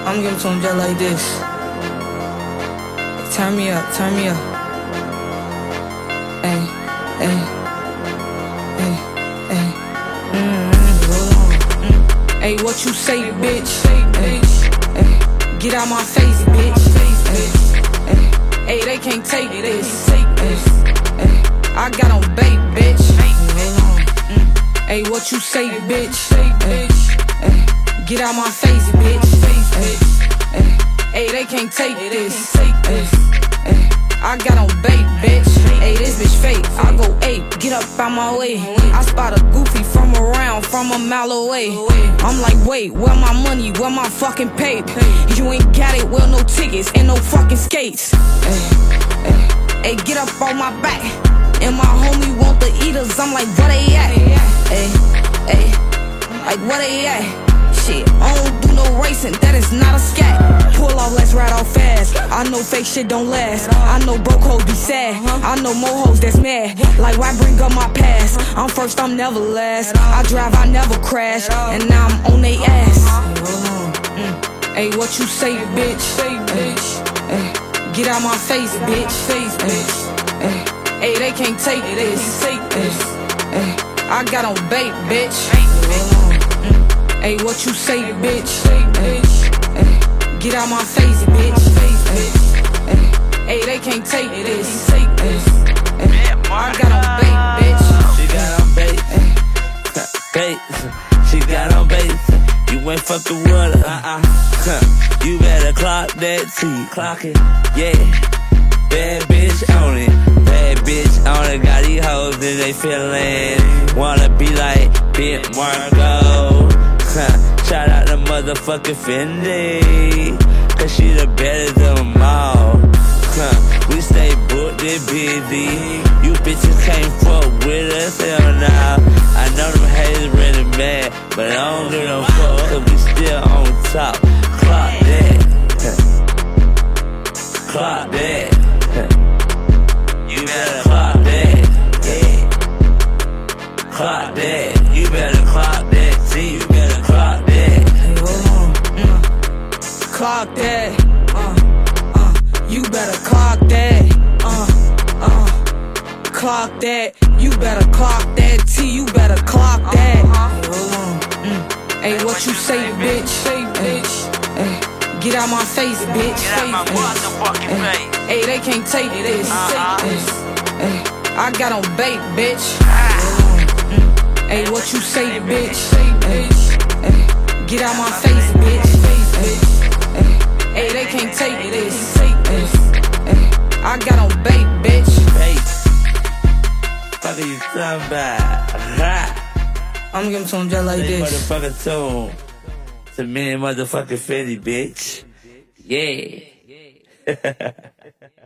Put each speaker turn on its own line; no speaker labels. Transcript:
I'm giving to him just like this. Turn me up, turn me up. Ay, ay, ay, ay. Hold on. Ay, what you say, bitch? Ay, ay. Get out my face, bitch. Ay, ay, they can't take this. Ay, ay. I got on bait, bitch. Hold on. Ay, what you say, bitch? Ay, ay. Get out my face, bitch. Ay, they can't take this. I got on bait, bitch. Ay, this bitch fake. I go ape, get up out my way. I spot a goofy from a mile away. I'm like, wait, where my money, where my fucking paper? You ain't got it, well, no tickets and no fucking skates. Ay, get up on my back. And my homie want the eaters, I'm like, where they at? Ay, like, where they at? Shit, I don't do no racing, that is not a scat. Pull off, let's ride off fast. I know fake shit don't last. I know broke hoes be sad. I know more hoes that's mad. Like, why bring up my past? I'm first, I'm never last. I drive, I never crash. And now I'm on they ass. Hey, what you say, bitch? Get out my face, bitch. Hey, they can't take this. I got on bait, bitch. Hey, what you say, bitch? Get out my face, bitch. Hey, they can't take this. I got on bait, bitch.
She got on bait. Bait. She got on bait. You ain't fucking with her. You better clock that T. Clock it. Yeah. Bad bitch on it. Bad bitch on it. Got these hoes and they feelin'. Wanna be like Big Marco. Shout out the motherfucking Fendi, cause she the better than them all. We stay booked and busy. You bitches can't fuck with us, hell nah. I know them haters really mad, but I don't give no fuck, cause we still on top. Clock that. Clock that. You better clock that. Yeah. Clock that. You better clock that. See, you better clock that.
Hey, hold on. Clock that. You better clock that. Clock that. You better clock that. T, you better clock that. Hey, hold on. Hey, what you say, bitch? Get out my face, bitch.
Get out my motherfucking face.
Hey, they can't take this. I got on bait, bitch. Hey, what you say, bitch? Get out my face, bitch. Hey, they can't take this. I got on bait, bitch.
Fuck are you talking about?
I'm giving to him just like this.
Motherfucker tune. To me and motherfucking Fendi, bitch. Yeah.